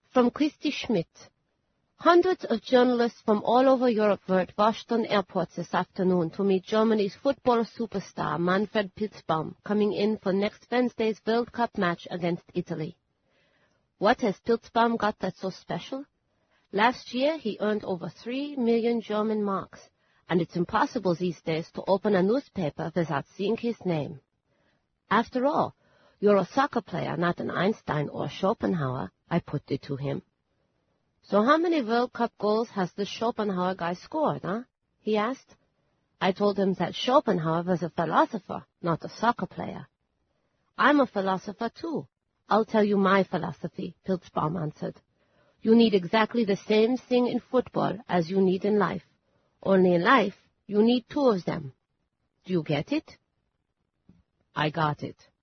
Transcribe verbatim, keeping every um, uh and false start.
From Christy Schmidt. Hundreds of journalists from all over Europe were at Washington airports this afternoon to meet Germany's football superstar Manfred Pilzbaum, coming in for next Wednesday's World Cup match against Italy. What has Pilzbaum got that's so special? Last year he earned over three million German marks, and it's impossible these days to open a newspaper without seeing his name. After all, you're a soccer player, not an Einstein or Schopenhauer, I put it to him. So how many World Cup goals has this Schopenhauer guy scored, huh? He asked. I told him that Schopenhauer was a philosopher, not a soccer player. I'm a philosopher, too. I'll tell you my philosophy, Pilzbaum answered. You need exactly the same thing in football as you need in life. Only in life, you need two of them. Do you get it? I got it.